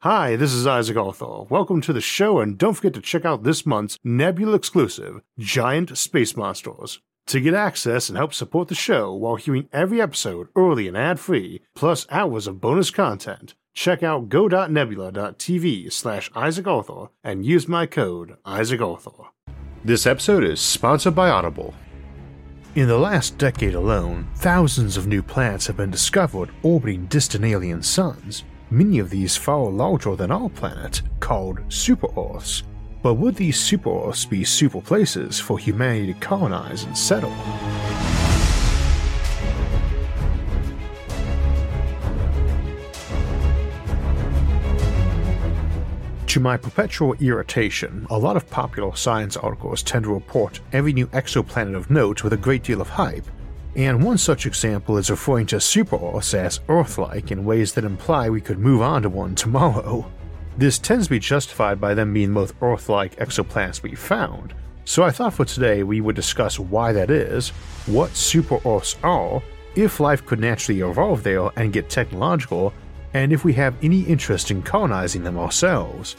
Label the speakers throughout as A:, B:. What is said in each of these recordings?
A: Hi, this is Isaac Arthur. Welcome to the show, and don't forget to check out this month's Nebula exclusive, Giant Space Monsters. To get access and help support the show while hearing every episode early and ad-free, plus hours of bonus content, check out go.nebula.tv/IsaacArthur and use my code IsaacArthur. This episode is sponsored by Audible. In the last decade alone, thousands of new planets have been discovered orbiting distant alien suns. Many of these far larger than our planet, called super-Earths. But would these super-Earths be super places for humanity to colonize and settle? To my perpetual irritation, a lot of popular science articles tend to report every new exoplanet of note with a great deal of hype, and one such example is referring to super-Earths as Earth-like in ways that imply we could move on to one tomorrow. This tends to be justified by them being both Earth-like exoplanets we found, so I thought for today we would discuss why that is, what super-Earths are, if life could naturally evolve there and get technological, and if we have any interest in colonizing them ourselves.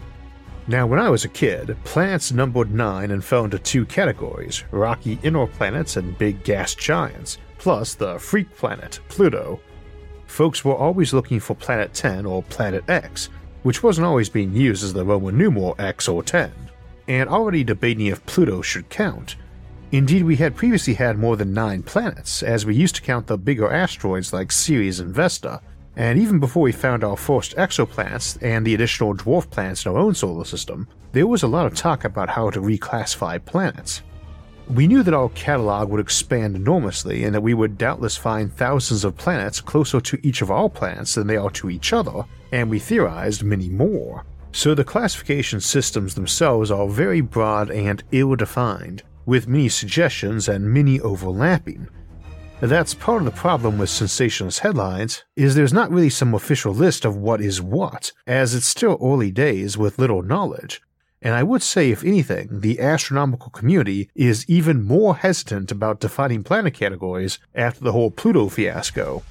A: Now, when I was a kid, planets numbered 9 and fell into 2 categories, rocky inner planets and big gas giants, plus the freak planet, Pluto. Folks were always looking for Planet 10 or Planet X, which wasn't always being used as the Roman numeral X or 10, and already debating if Pluto should count. Indeed, we had previously had more than 9 planets, as we used to count the bigger asteroids like Ceres and Vesta, and even before we found our first exoplanets and the additional dwarf planets in our own solar system, there was a lot of talk about how to reclassify planets. We knew that our catalog would expand enormously and that we would doubtless find thousands of planets closer to each of our planets than they are to each other, and we theorized many more. So the classification systems themselves are very broad and ill-defined, with many suggestions and many overlapping. That's part of the problem with sensationalist headlines, is there's not really some official list of what is what, as it's still early days with little knowledge, and I would say if anything, the astronomical community is even more hesitant about defining planet categories after the whole Pluto fiasco.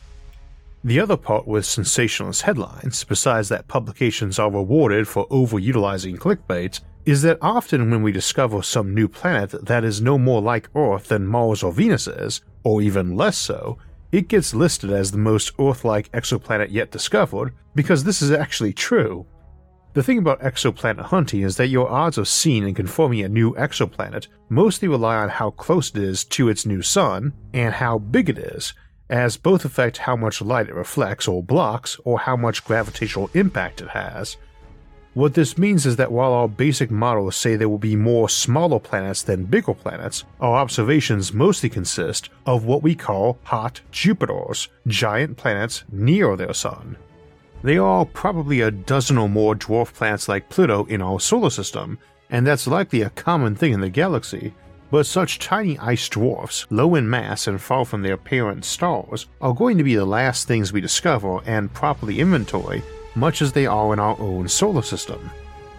A: The other part with sensationalist headlines, besides that publications are rewarded for overutilizing clickbait, is that often when we discover some new planet that is no more like Earth than Mars or Venus is, or even less so, it gets listed as the most Earth-like exoplanet yet discovered because this is actually true. The thing about exoplanet hunting is that your odds of seeing and confirming a new exoplanet mostly rely on how close it is to its new sun and how big it is, as both affect how much light it reflects or blocks or how much gravitational impact it has. What this means is that while our basic models say there will be more smaller planets than bigger planets, our observations mostly consist of what we call hot Jupiters, giant planets near their sun. There are probably a dozen or more dwarf planets like Pluto in our solar system, and that's likely a common thing in the galaxy, but such tiny ice dwarfs, low in mass and far from their parent stars, are going to be the last things we discover and properly inventory, much as they are in our own solar system.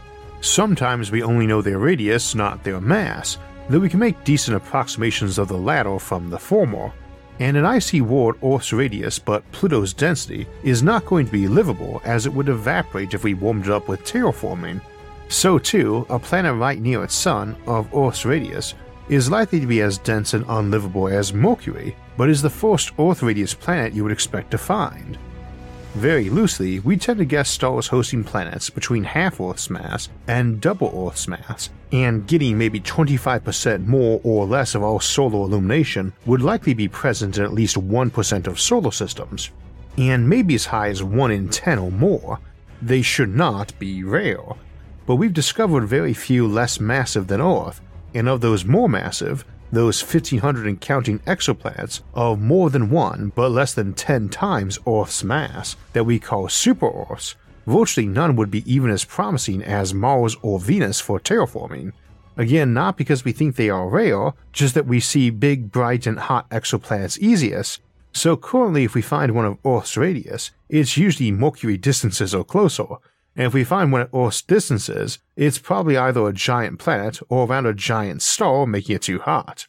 A: Sometimes we only know their radius, not their mass, though we can make decent approximations of the latter from the former, and an icy world Earth's radius but Pluto's density is not going to be livable as it would evaporate if we warmed it up with terraforming. So too, a planet right near its sun, of Earth's radius, is likely to be as dense and unlivable as Mercury, but is the first Earth radius planet you would expect to find. Very loosely, we tend to guess stars hosting planets between half Earth's mass and double Earth's mass, and getting maybe 25% more or less of our solar illumination would likely be present in at least 1% of solar systems, and maybe as high as 1 in 10 or more. They should not be rare, but we've discovered very few less massive than Earth, and of those more massive, those 1,500 and counting exoplanets of more than 1 but less than 10 times Earth's mass that we call super-Earths, virtually none would be even as promising as Mars or Venus for terraforming. Again, not because we think they are rare, just that we see big, bright, and hot exoplanets easiest, so currently if we find one of Earth's radius, it's usually Mercury distances or closer, and if we find one at Earth's distances, it's probably either a giant planet or around a giant star making it too hot.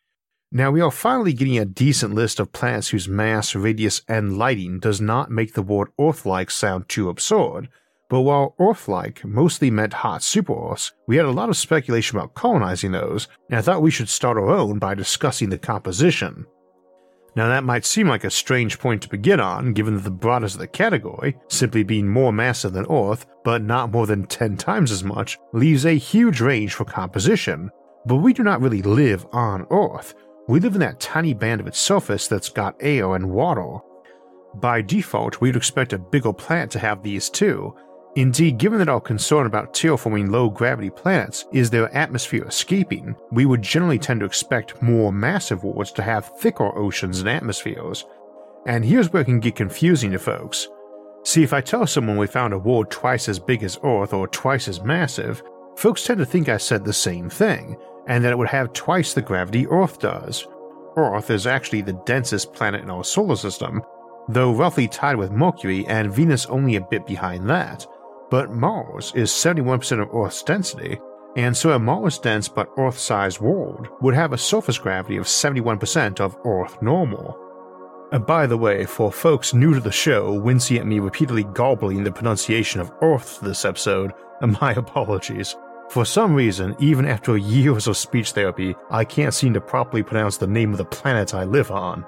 A: Now we are finally getting a decent list of planets whose mass, radius, and lighting does not make the word Earth-like sound too absurd, But while Earth-like mostly meant hot super-Earths, we had a lot of speculation about colonizing those, and I thought we should start our own by discussing the composition. Now that might seem like a strange point to begin on, given that the broadest of the category, simply being more massive than Earth, but not more than 10 times as much, leaves a huge range for composition. But we do not really live on Earth. We live in that tiny band of its surface that's got air and water. By default, we'd expect a bigger planet to have these too. Indeed, given that our concern about terraforming low-gravity planets is their atmosphere escaping, we would generally tend to expect more massive worlds to have thicker oceans and atmospheres. And here's where it can get confusing to folks. See, if I tell someone we found a world twice as big as Earth or twice as massive, folks tend to think I said the same thing, and that it would have twice the gravity Earth does. Earth is actually the densest planet in our solar system, though roughly tied with Mercury and Venus only a bit behind that. But Mars is 71% of Earth's density, and so a Mars-dense but Earth-sized world would have a surface gravity of 71% of Earth normal. By the way, for folks new to the show wincing at me repeatedly garbling the pronunciation of Earth this episode, my apologies. For some reason, even after years of speech therapy, I can't seem to properly pronounce the name of the planet I live on.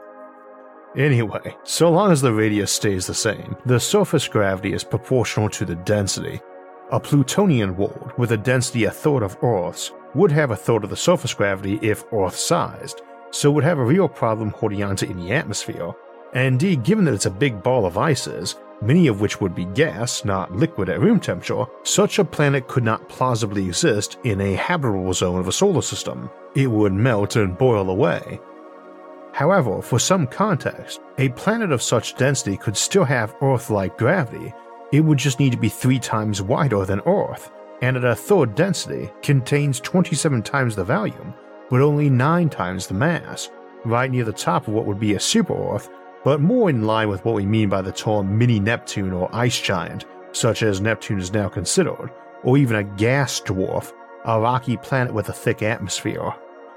A: Anyway, so long as the radius stays the same, the surface gravity is proportional to the density. A Plutonian world with a density a third of Earth's would have a third of the surface gravity if Earth-sized, so would have a real problem holding on to any atmosphere. And indeed, given that it's a big ball of ices, many of which would be gas, not liquid at room temperature, such a planet could not plausibly exist in a habitable zone of a solar system. It would melt and boil away. However, for some context, a planet of such density could still have Earth-like gravity. It would just need to be 3 times wider than Earth, and at a third density, contains 27 times the volume, but only 9 times the mass, right near the top of what would be a super-Earth, but more in line with what we mean by the term mini-Neptune or ice giant, such as Neptune is now considered, or even a gas dwarf, a rocky planet with a thick atmosphere.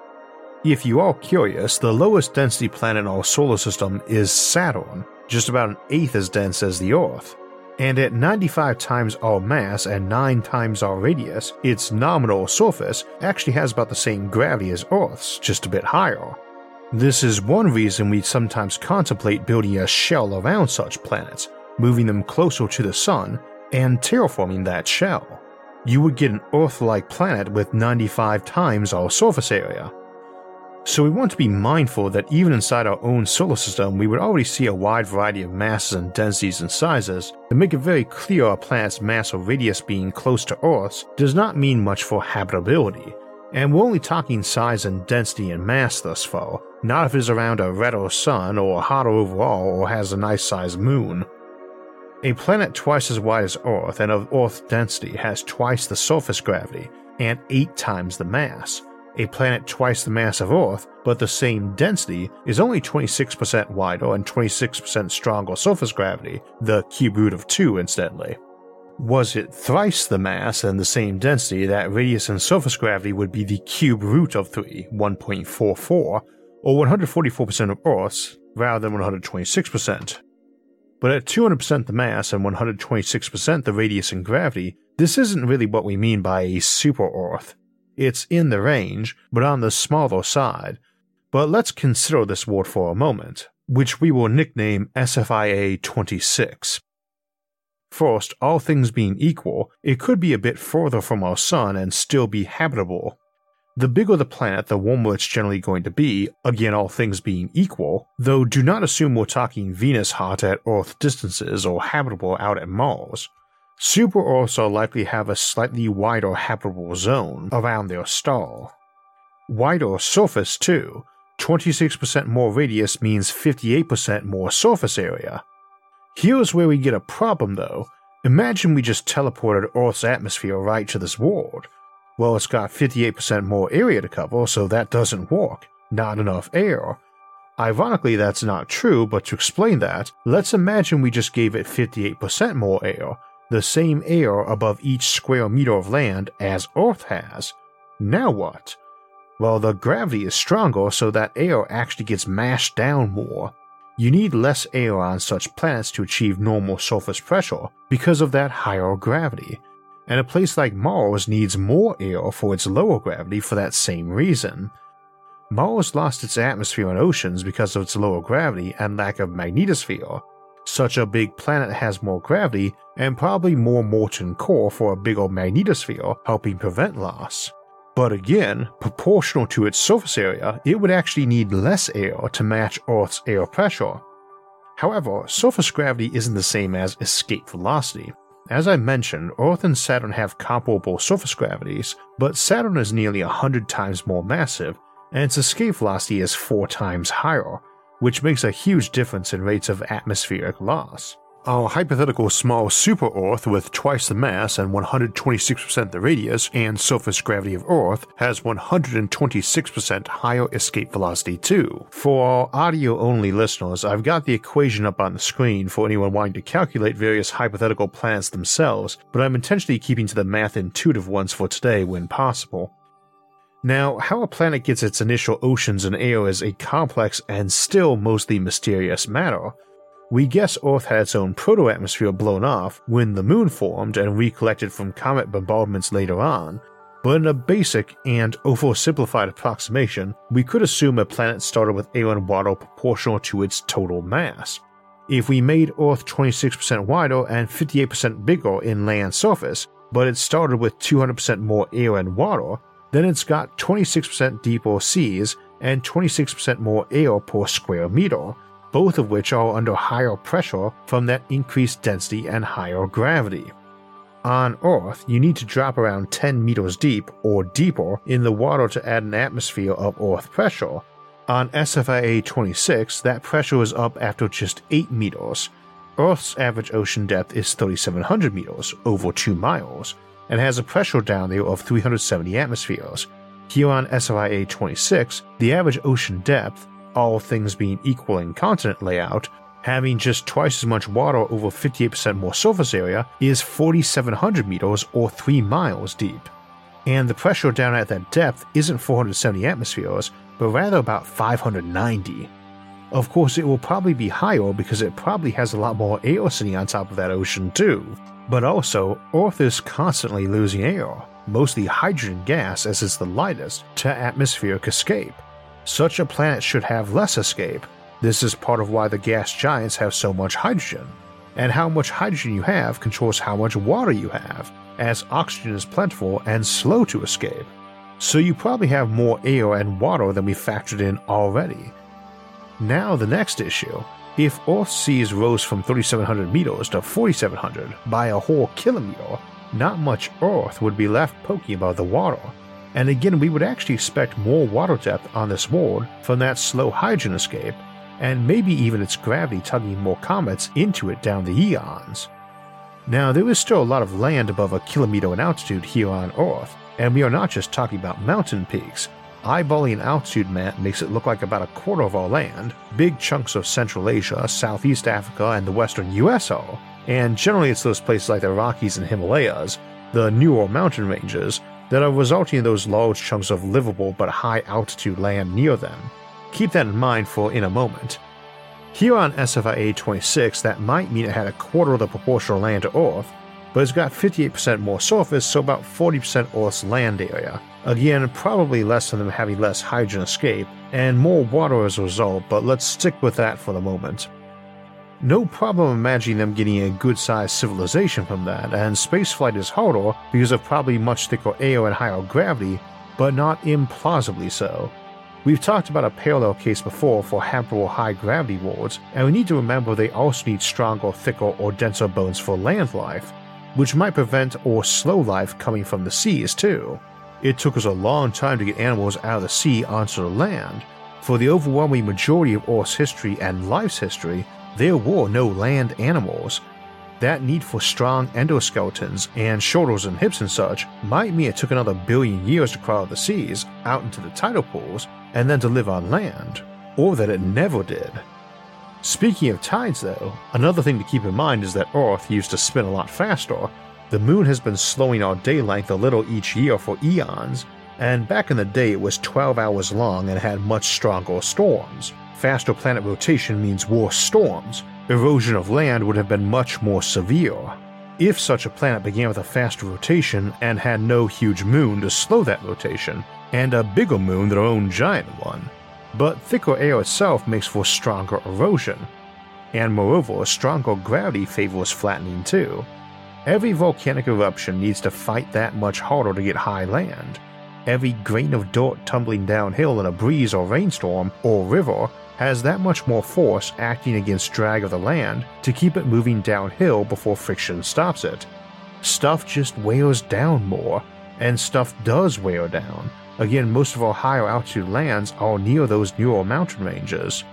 A: If you are curious, the lowest density planet in our solar system is Saturn, just about an eighth as dense as the Earth. And at 95 times our mass and 9 times our radius, its nominal surface actually has about the same gravity as Earth's, just a bit higher. This is one reason we sometimes contemplate building a shell around such planets, moving them closer to the Sun, and terraforming that shell. You would get an Earth-like planet with 95 times our surface area. So we want to be mindful that even inside our own solar system we would already see a wide variety of masses and densities and sizes that make it very clear a planet's mass or radius being close to Earth's does not mean much for habitability, and we're only talking size and density and mass thus far, not if it is around a redder sun or hotter overall or has a nice sized moon. A planet twice as wide as Earth and of Earth density has twice the surface gravity and 8 times the mass. A planet twice the mass of Earth, but the same density, is only 26% wider and 26% stronger surface gravity, the cube root of 2 incidentally. Was it thrice the mass and the same density, that radius and surface gravity would be the cube root of 3, 1.44, or 144% of Earth's, rather than 126%. But at 200% the mass and 126% the radius and gravity, this isn't really what we mean by a super-Earth. It's in the range, but on the smaller side. But let's consider this world for a moment, which we will nickname SFIA-26. First, all things being equal, it could be a bit further from our Sun and still be habitable. The bigger the planet, the warmer it's generally going to be, again all things being equal, though do not assume we're talking Venus hot at Earth distances or habitable out at Mars. Super-Earths are likely to have a slightly wider habitable zone around their star. Wider surface too. 26% more radius means 58% more surface area. Here's where we get a problem though. Imagine we just teleported Earth's atmosphere right to this world. Well, it's got 58% more area to cover, so that doesn't work. Not enough air. Ironically, that's not true, but to explain that, let's imagine we just gave it 58% more air, the same air above each square meter of land as Earth has. Now what? Well, the gravity is stronger, so that air actually gets mashed down more. you need less air on such planets to achieve normal surface pressure because of that higher gravity, and a place like Mars needs more air for its lower gravity for that same reason. Mars lost its atmosphere and oceans because of its lower gravity and lack of magnetosphere. Such a big planet has more gravity and probably more molten core for a bigger magnetosphere, helping prevent loss. But again, proportional to its surface area, it would actually need less air to match Earth's air pressure. However, surface gravity isn't the same as escape velocity. As I mentioned, Earth and Saturn have comparable surface gravities, but Saturn is nearly 100 times more massive, and its escape velocity is 4 times higher, which makes a huge difference in rates of atmospheric loss. Our hypothetical small super-Earth with twice the mass and 126% the radius and surface gravity of Earth has 126% higher escape velocity too. For our audio-only listeners, I've got the equation up on the screen for anyone wanting to calculate various hypothetical planets themselves, but I'm intentionally keeping to the math-intuitive ones for today when possible. Now, how a planet gets its initial oceans and air is a complex and still mostly mysterious matter. We guess Earth had its own proto-atmosphere blown off when the Moon formed and recollected from comet bombardments later on, but in a basic and oversimplified approximation, we could assume a planet started with air and water proportional to its total mass. If we made Earth 26% wider and 58% bigger in land surface, but it started with 200% more air and water, then it's got 26% deeper seas and 26% more air per square meter, both of which are under higher pressure from that increased density and higher gravity. On Earth, you need to drop around 10 meters deep or deeper in the water to add an atmosphere of Earth pressure. On SFIA-26, that pressure is up after just 8 meters. Earth's average ocean depth is 3,700 meters, over 2 miles, and has a pressure down there of 370 atmospheres. Here on SFIA-26, the average ocean depth, all things being equal in continent layout, having just twice as much water over 58% more surface area, is 4,700 meters or 3 miles deep. And the pressure down at that depth isn't 470 atmospheres, but rather about 590. Of course, it will probably be higher because it probably has a lot more air sitting on top of that ocean too. But also, Earth is constantly losing air, mostly hydrogen gas as it's the lightest, to atmospheric escape. Such a planet should have less escape. This is part of why the gas giants have so much hydrogen. And how much hydrogen you have controls how much water you have, as oxygen is plentiful and slow to escape. So you probably have more air and water than we factored in already. Now the next issue. If Earth's seas rose from 3,700 meters to 4,700 by a whole kilometer, not much Earth would be left poking above the water. And again, we would actually expect more water depth on this world from that slow hydrogen escape, and maybe even its gravity tugging more comets into it down the eons. Now, there is still a lot of land above a kilometer in altitude here on Earth, and we are not just talking about mountain peaks. Eyeballing an altitude map makes it look like about a quarter of our land, big chunks of Central Asia, Southeast Africa, and the western US are, and generally it's those places like the Rockies and Himalayas, the newer mountain ranges, that are resulting in those large chunks of livable but high altitude land near them. Keep that in mind for in a moment. Here on SFIA-26, that might mean it had a quarter of the proportional land to Earth, but it's got 58% more surface, so about 40% Earth's land area. Again, probably less than them having less hydrogen escape, and more water as a result, but let's stick with that for the moment. No problem imagining them getting a good-sized civilization from that, and spaceflight is harder because of probably much thicker air and higher gravity, but not implausibly so. We've talked about a parallel case before for habitable high-gravity worlds, and we need to remember they also need stronger, thicker, or denser bones for land life, which might prevent or slow life coming from the seas too. It took us a long time to get animals out of the sea onto the land. For the overwhelming majority of Earth's history and life's history, there were no land animals. That need for strong endoskeletons and shoulders and hips and such might mean it took another billion years to crawl out of the seas, out into the tidal pools, and then to live on land, or that it never did. Speaking of tides though, another thing to keep in mind is that Earth used to spin a lot faster. The Moon has been slowing our day length a little each year for eons, and back in the day it was 12 hours long and had much stronger storms. Faster planet rotation means worse storms. Erosion of land would have been much more severe. If such a planet began with a faster rotation and had no huge moon to slow that rotation, and a bigger moon than our own giant one. But thicker air itself makes for stronger erosion. And moreover, stronger gravity favors flattening too. Every volcanic eruption needs to fight that much harder to get high land. Every grain of dirt tumbling downhill in a breeze or rainstorm or river has that much more force acting against drag of the land to keep it moving downhill before friction stops it. Stuff just wears down more, and stuff does wear down. Again, most of our higher altitude lands are near those newer mountain ranges.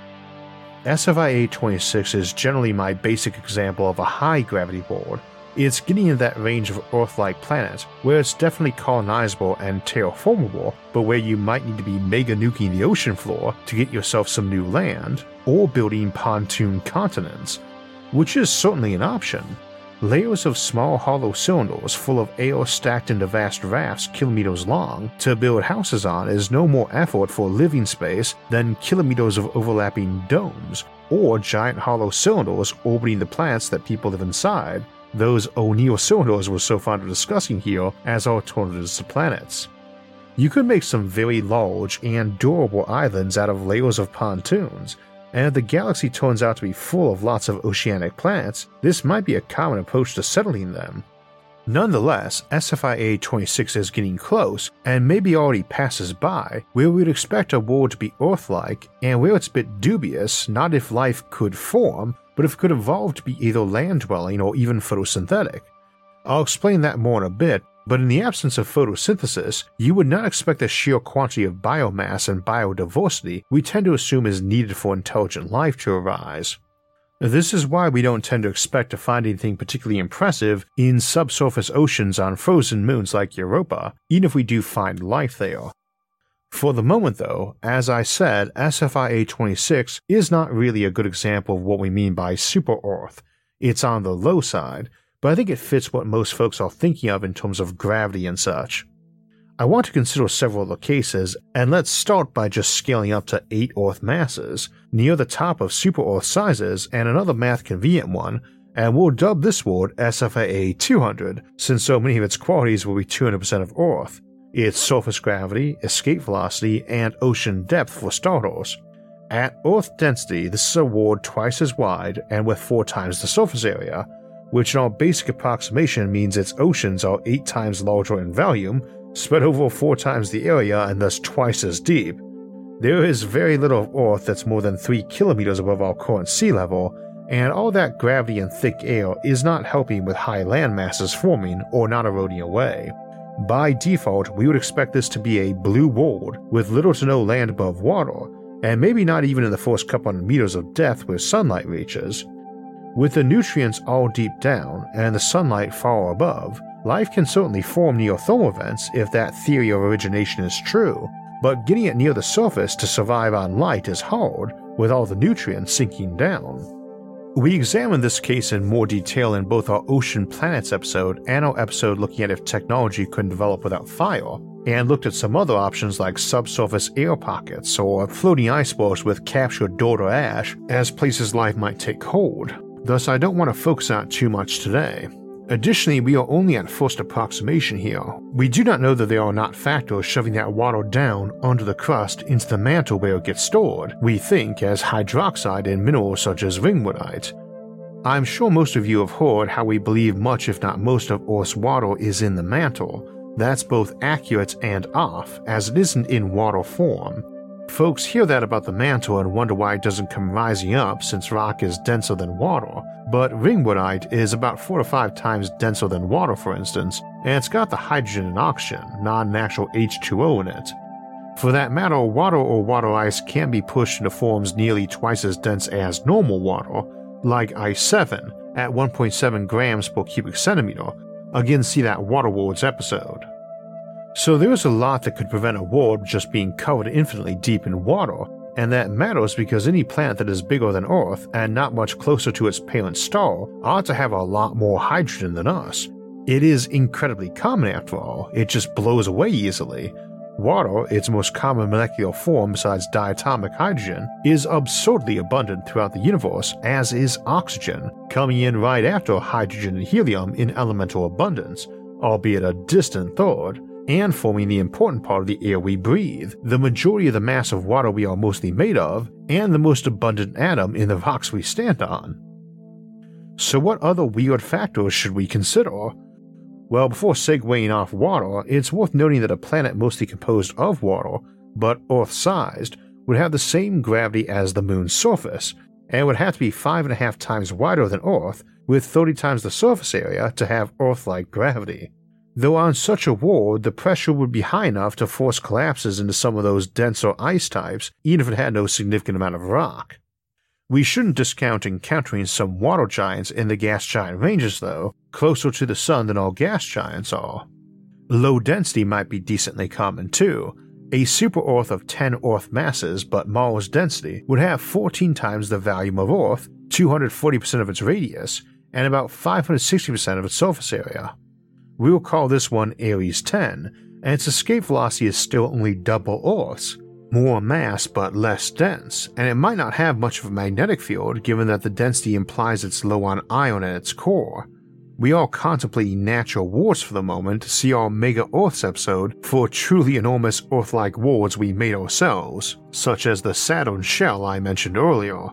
A: SFI 826 is generally my basic example of a high gravity world. It's getting in that range of Earth-like planet where it's definitely colonizable and terraformable, but where you might need to be mega nuking the ocean floor to get yourself some new land, or building pontoon continents, which is certainly an option. Layers of small hollow cylinders full of air stacked into vast rafts kilometers long to build houses on is no more effort for living space than kilometers of overlapping domes, or giant hollow cylinders orbiting the planets that people live inside. Those O'Neill cylinders we're so fond of discussing here as alternatives to planets. You could make some very large and durable islands out of layers of pontoons, and if the galaxy turns out to be full of lots of oceanic planets, this might be a common approach to settling them. Nonetheless, SFI 826 is getting close and maybe already passes by where we'd expect a world to be Earth-like, and where it's a bit dubious not if life could form, but if it could evolve to be either land-dwelling or even photosynthetic. I'll explain that more in a bit, but in the absence of photosynthesis, you would not expect the sheer quantity of biomass and biodiversity we tend to assume is needed for intelligent life to arise. This is why we don't tend to expect to find anything particularly impressive in subsurface oceans on frozen moons like Europa, even if we do find life there. For the moment though, as I said, SFI 826 is not really a good example of what we mean by super-Earth. It's on the low side, but I think it fits what most folks are thinking of in terms of gravity and such. I want to consider several other cases, and let's start by just scaling up to 8 Earth masses, near the top of super-Earth sizes and another math-convenient one, and we'll dub this world SFI 200 since so many of its qualities will be 200% of Earth. Its surface gravity, escape velocity, and ocean depth for starters. At Earth density, this is a world twice as wide and with 4 times the surface area, which in our basic approximation means its oceans are 8 times larger in volume, spread over 4 times the area and thus twice as deep. There is very little of Earth that's more than 3 kilometers above our current sea level, and all that gravity and thick air is not helping with high land masses forming or not eroding away. By default, we would expect this to be a blue world with little to no land above water, and maybe not even in the first couple hundred meters of depth where sunlight reaches. With the nutrients all deep down and the sunlight far above, life can certainly form near thermal vents if that theory of origination is true, but getting it near the surface to survive on light is hard, with all the nutrients sinking down. We examined this case in more detail in both our Ocean Planets episode and our episode looking at if technology couldn't develop without fire, and looked at some other options like subsurface air pockets or floating icebergs with captured dirt or ash as places life might take hold. Thus, I don't want to focus on it too much today. Additionally, we are only at first approximation here. We do not know that there are not factors shoving that water down under the crust into the mantle where it gets stored, we think as hydroxide in minerals such as ringwoodite. I'm sure most of you have heard how we believe much if not most of Earth's water is in the mantle. That's both accurate and off, as it isn't in water form. Folks hear that about the mantle and wonder why it doesn't come rising up since rock is denser than water, but ringwoodite is about 4 to 5 times denser than water for instance, and it's got the hydrogen and oxygen, not an actual H2O in it. For that matter, water or water ice can be pushed into forms nearly twice as dense as normal water, like Ice 7 at 1.7 grams per cubic centimeter. Again, see that Waterworlds episode. So there is a lot that could prevent a world just being covered infinitely deep in water, and that matters because any planet that is bigger than Earth and not much closer to its parent star ought to have a lot more hydrogen than us. It is incredibly common after all, it just blows away easily. Water, its most common molecular form besides diatomic hydrogen, is absurdly abundant throughout the universe, as is oxygen, coming in right after hydrogen and helium in elemental abundance, albeit a distant third, and forming the important part of the air we breathe, the majority of the mass of water we are mostly made of, and the most abundant atom in the rocks we stand on. So what other weird factors should we consider? Well, before segueing off water, it's worth noting that a planet mostly composed of water, but Earth-sized, would have the same gravity as the Moon's surface, and would have to be 5.5 times wider than Earth, with 30 times the surface area to have Earth-like gravity. Though on such a world, the pressure would be high enough to force collapses into some of those denser ice types, even if it had no significant amount of rock. We shouldn't discount encountering some water giants in the gas giant ranges though, closer to the sun than all gas giants are. Low density might be decently common too. A super-Earth of 10 Earth masses but Mars density would have 14 times the volume of Earth, 240% of its radius, and about 560% of its surface area. We'll call this one Ares 10, and its escape velocity is still only double Earth's. More mass but less dense, and it might not have much of a magnetic field given that the density implies it's low on iron at its core. We are contemplating natural worlds for the moment, see our Mega Earths episode for truly enormous Earth-like worlds we made ourselves, such as the Saturn shell I mentioned earlier.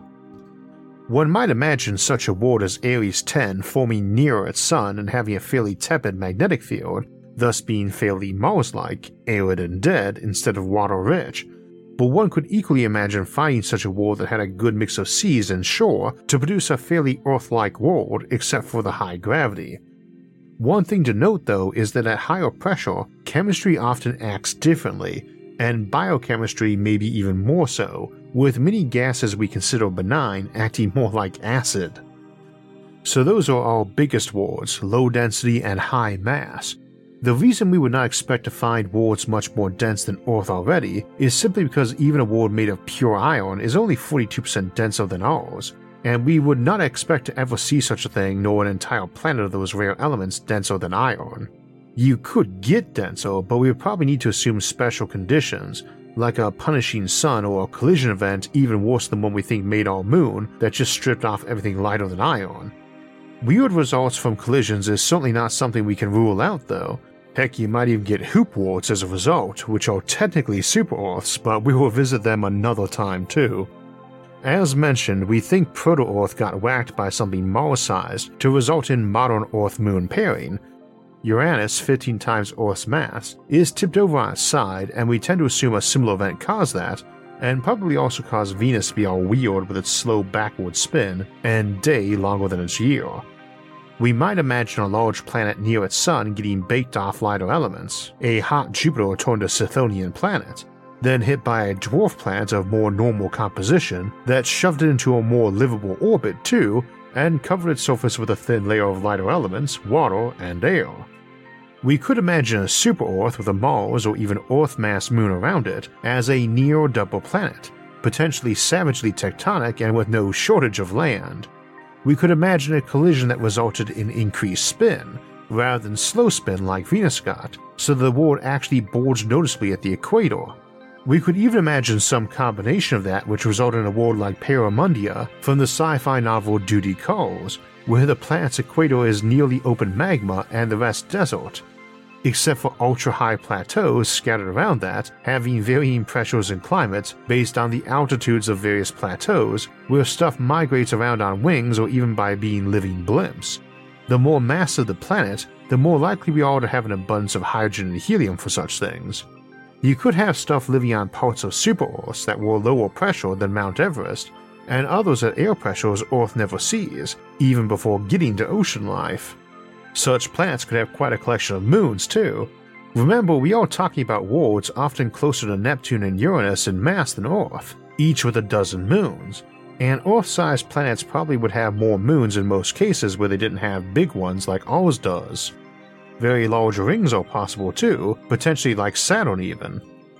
A: One might imagine such a world as Ares 10 forming nearer its sun and having a fairly tepid magnetic field, thus being fairly Mars-like, arid and dead instead of water-rich, but one could equally imagine finding such a world that had a good mix of seas and shore to produce a fairly Earth-like world except for the high gravity. One thing to note though is that at higher pressure, chemistry often acts differently, and biochemistry maybe even more so, with many gases we consider benign acting more like acid. So those are our biggest worlds, low density and high mass. The reason we would not expect to find worlds much more dense than Earth already is simply because even a world made of pure iron is only 42% denser than ours, and we would not expect to ever see such a thing nor an entire planet of those rare elements denser than iron. You could get denser, but we would probably need to assume special conditions, like a punishing sun or a collision event even worse than one we think made our moon that just stripped off everything lighter than iron. Weird results from collisions is certainly not something we can rule out though. Heck, you might even get hoop worlds as a result, which are technically super-Earths, but we will visit them another time too. As mentioned, we think Proto-Earth got whacked by something Mars-sized to result in modern Earth-Moon pairing. Uranus, 15 times Earth's mass, is tipped over on its side, and we tend to assume a similar event caused that, and probably also caused Venus to be all weird with its slow backward spin and day longer than its year. We might imagine a large planet near its sun getting baked off lighter elements, a hot Jupiter turned a Scythonian planet, then hit by a dwarf planet of more normal composition that shoved it into a more livable orbit too, and covered its surface with a thin layer of lighter elements, water, and air. We could imagine a super-Earth with a Mars or even Earth-mass moon around it as a near double planet, potentially savagely tectonic and with no shortage of land. We could imagine a collision that resulted in increased spin, rather than slow spin like Venus got, so the world actually bulged noticeably at the equator. We could even imagine some combination of that which resulted in a world like Paramundia from the sci-fi novel Duty Calls, where the planet's equator is nearly open magma and the rest desert, except for ultra-high plateaus scattered around that, having varying pressures and climates based on the altitudes of various plateaus, where stuff migrates around on wings or even by being living blimps. The more massive the planet, the more likely we are to have an abundance of hydrogen and helium for such things. You could have stuff living on parts of super-Earths that were lower pressure than Mount Everest, and others at air pressures Earth never sees, even before getting to ocean life. Such planets could have quite a collection of moons too. Remember, we are talking about worlds often closer to Neptune and Uranus in mass than Earth, each with a dozen moons, and Earth-sized planets probably would have more moons in most cases where they didn't have big ones like ours does. Very large rings are possible too, potentially like Saturn even.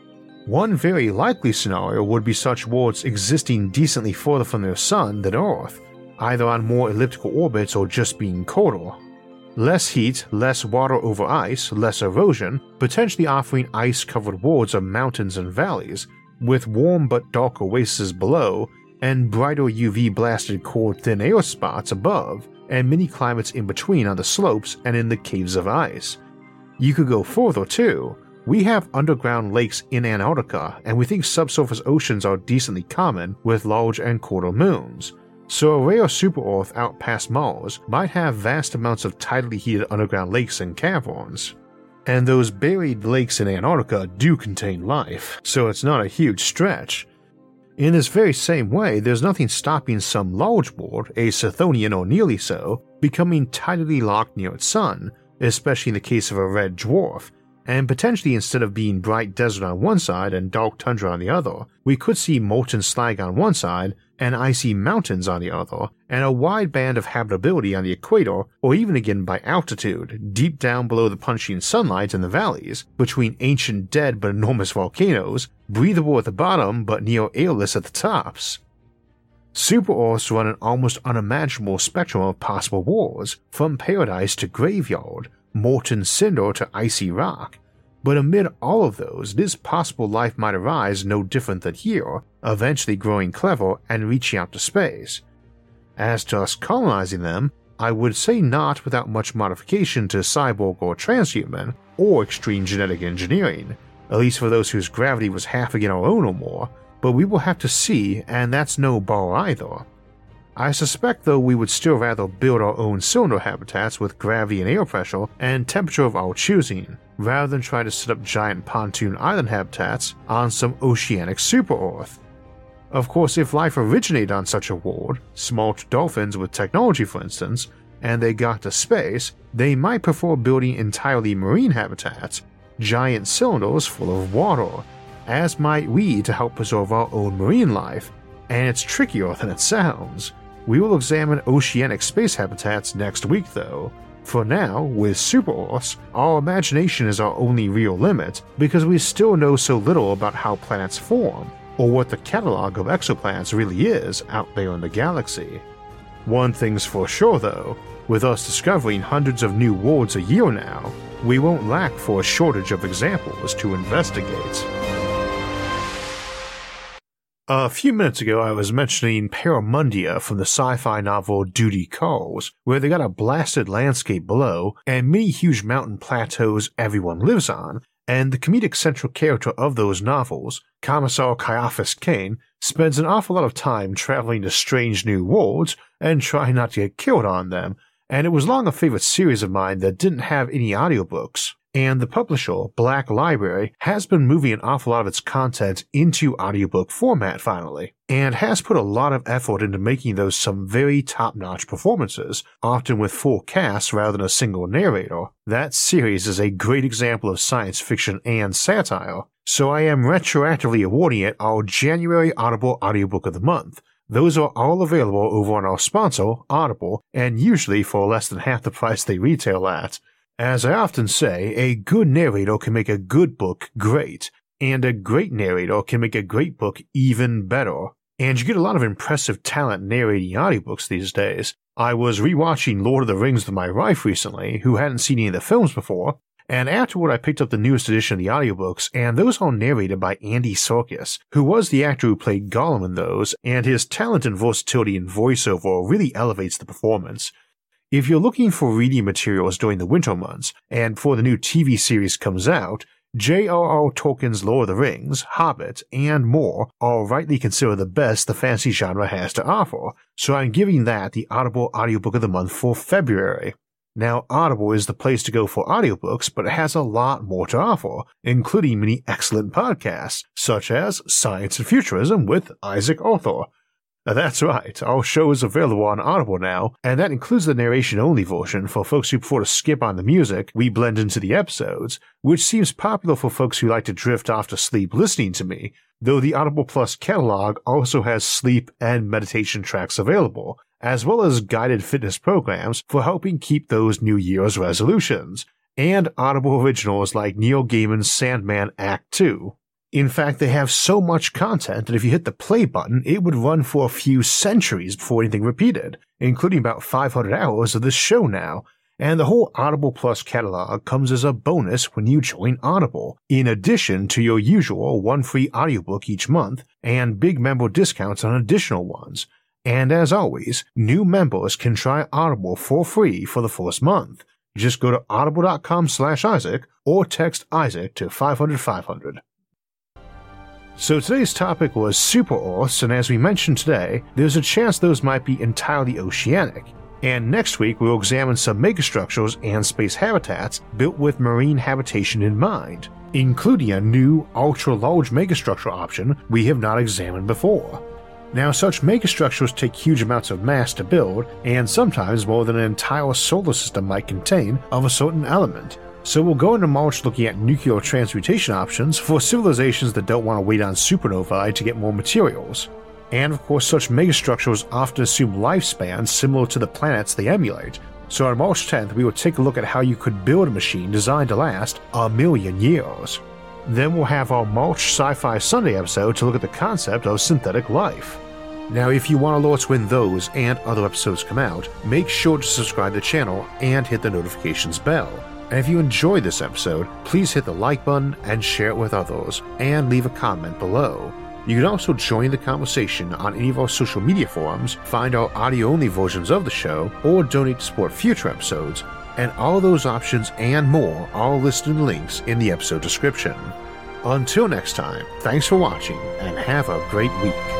A: One very likely scenario would be such worlds existing decently further from their sun than Earth, either on more elliptical orbits or just being colder. Less heat, less water over ice, less erosion, potentially offering ice-covered worlds of mountains and valleys, with warm but dark oases below, and brighter UV-blasted cold thin air spots above, and mini climates in between on the slopes and in the caves of ice. You could go further too. We have underground lakes in Antarctica, and we think subsurface oceans are decently common with large and quarter moons. So a rare super-Earth out past Mars might have vast amounts of tidally heated underground lakes and caverns. And those buried lakes in Antarctica do contain life, so it's not a huge stretch. In this very same way, there's nothing stopping some large world, a Chthonian or nearly so, becoming tidally locked near its sun, especially in the case of a red dwarf, and potentially instead of being bright desert on one side and dark tundra on the other, we could see molten slag on one side and icy mountains on the other, and a wide band of habitability on the equator, or even again by altitude, deep down below the punching sunlight in the valleys, between ancient dead but enormous volcanoes, breathable at the bottom but near airless at the tops. Super-Earths run an almost unimaginable spectrum of possible worlds, from paradise to graveyard, molten cinder to icy rock, but amid all of those, it is possible life might arise no different than here, eventually growing clever and reaching out to space. As to us colonizing them, I would say not without much modification to cyborg or transhuman, or extreme genetic engineering, at least for those whose gravity was half again our own or more, but we will have to see, and that's no bar either. I suspect though we would still rather build our own cylinder habitats with gravity and air pressure and temperature of our choosing, rather than try to set up giant pontoon island habitats on some oceanic super-Earth. Of course, if life originated on such a world, small dolphins with technology for instance, and they got to space, they might prefer building entirely marine habitats, giant cylinders full of water, as might we to help preserve our own marine life, and it's trickier than it sounds. We will examine oceanic space habitats next week though. For now, with super-Earths, our imagination is our only real limit because we still know so little about how planets form, or what the catalog of exoplanets really is out there in the galaxy. One thing's for sure though, with us discovering hundreds of new worlds a year now, we won't lack for a shortage of examples to investigate. A few minutes ago I was mentioning Paramundia from the sci-fi novel Duty Calls, where they got a blasted landscape below and many huge mountain plateaus everyone lives on, and the comedic central character of those novels, Commissar Caiaphas Cain, spends an awful lot of time traveling to strange new worlds and trying not to get killed on them, and it was long a favorite series of mine that didn't have any audiobooks. And the publisher, Black Library, has been moving an awful lot of its content into audiobook format finally, and has put a lot of effort into making those some very top-notch performances, often with full casts rather than a single narrator. That series is a great example of science fiction and satire, so I am retroactively awarding it our January Audible Audiobook of the Month. Those are all available over on our sponsor, Audible, and usually for less than half the price they retail at. As I often say, a good narrator can make a good book great, and a great narrator can make a great book even better. And you get a lot of impressive talent narrating audiobooks these days. I was rewatching Lord of the Rings with my wife recently, who hadn't seen any of the films before, and afterward I picked up the newest edition of the audiobooks, and those are narrated by Andy Serkis, who was the actor who played Gollum in those, and his talent and versatility in voiceover really elevates the performance. If you're looking for reading materials during the winter months, and before the new TV series comes out, J.R.R. Tolkien's Lord of the Rings, Hobbit, and more are rightly considered the best the fantasy genre has to offer, so I'm giving that the Audible Audiobook of the Month for February. Now, Audible is the place to go for audiobooks, but it has a lot more to offer, including many excellent podcasts, such as Science and Futurism with Isaac Arthur. That's right, our show is available on Audible now, and that includes the narration-only version for folks who prefer to skip on the music we blend into the episodes, which seems popular for folks who like to drift off to sleep listening to me, though the Audible Plus catalog also has sleep and meditation tracks available, as well as guided fitness programs for helping keep those New Year's resolutions, and Audible originals like Neil Gaiman's Sandman Act 2. In fact, they have so much content that if you hit the play button, it would run for a few centuries before anything repeated, including about 500 hours of this show now, And the whole Audible Plus catalog comes as a bonus when you join Audible, in addition to your usual one free audiobook each month and big member discounts on additional ones. And as always, new members can try Audible for free for the first month. Just go to audible.com/Isaac or text Isaac to 500-500. So today's topic was super-Earths, and as we mentioned today, there's a chance those might be entirely oceanic. And next week we'll examine some megastructures and space habitats built with marine habitation in mind, including a new ultra-large megastructure option we have not examined before. Now, such megastructures take huge amounts of mass to build, and sometimes more than an entire solar system might contain of a certain element, so we'll go into March looking at nuclear transmutation options for civilizations that don't want to wait on supernovae to get more materials. And of course, such megastructures often assume lifespans similar to the planets they emulate, so on March 10th we will take a look at how you could build a machine designed to last 1,000,000 years. Then we'll have our March Sci-Fi Sunday episode to look at the concept of synthetic life. Now, if you want alerts when those and other episodes come out, make sure to subscribe to the channel and hit the notifications bell. And if you enjoyed this episode, please hit the like button and share it with others, and leave a comment below. You can also join the conversation on any of our social media forums, find our audio-only versions of the show, or donate to support future episodes, and all those options and more are listed in links in the episode description. Until next time, thanks for watching and have a great week.